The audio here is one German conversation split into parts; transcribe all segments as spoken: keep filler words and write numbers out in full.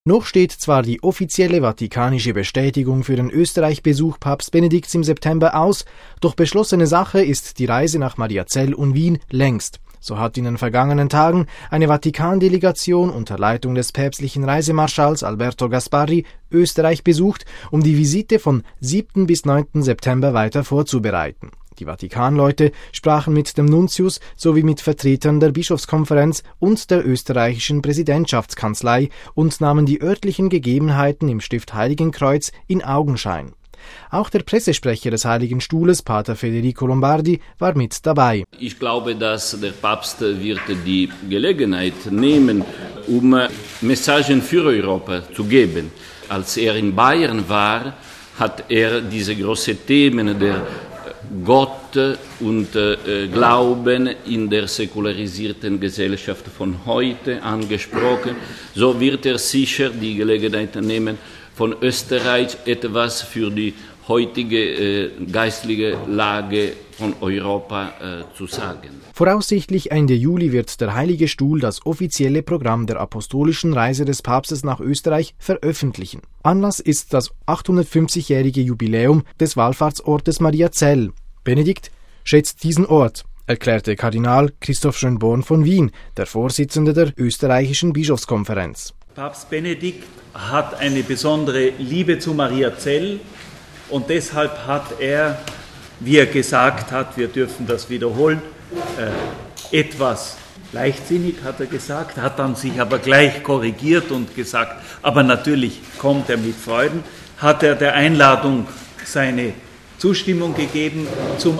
Noch steht zwar die offizielle vatikanische Bestätigung für den Österreich-Besuch Papst Benedikts im September aus, doch beschlossene Sache ist die Reise nach Mariazell und Wien längst. So hat in den vergangenen Tagen eine Vatikan-Delegation unter Leitung des päpstlichen Reisemarschalls Alberto Gasparri Österreich besucht, um die Visite von siebten bis neunten September weiter vorzubereiten. Die Vatikanleute sprachen mit dem Nuntius sowie mit Vertretern der Bischofskonferenz und der österreichischen Präsidentschaftskanzlei und nahmen die örtlichen Gegebenheiten im Stift Heiligenkreuz in Augenschein. Auch der Pressesprecher des Heiligen Stuhles, Pater Federico Lombardi, war mit dabei. Ich glaube, dass der Papst wird die Gelegenheit nehmen, um Messagen für Europa zu geben. Als er in Bayern war, hat er diese großen Themen der Gott und äh, Glauben in der säkularisierten Gesellschaft von heute angesprochen. So wird er sicher die Gelegenheit nehmen, von Österreich etwas für die heutige äh, geistliche Lage von Europa äh, zu sagen. Voraussichtlich Ende Juli wird der Heilige Stuhl das offizielle Programm der apostolischen Reise des Papstes nach Österreich veröffentlichen. Anlass ist das achthundertfünfzigjährige Jubiläum des Wallfahrtsortes Mariazell. Benedikt schätzt diesen Ort, erklärte Kardinal Christoph Schönborn von Wien, der Vorsitzende der österreichischen Bischofskonferenz. Papst Benedikt hat eine besondere Liebe zu Mariazell und deshalb hat er, wie er gesagt hat, wir dürfen das wiederholen, äh, etwas leichtsinnig hat er gesagt, hat dann sich aber gleich korrigiert und gesagt, aber natürlich kommt er mit Freuden, hat er der Einladung seine Zustimmung gegeben zum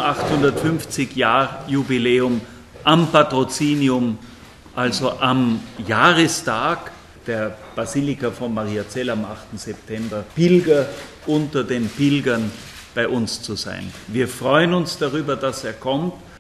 achthundertfünfzig-Jahr-Jubiläum am Patrozinium, also am Jahrestag der Basilika von Mariazell am achten September, Pilger unter den Pilgern bei uns zu sein. Wir freuen uns darüber, dass er kommt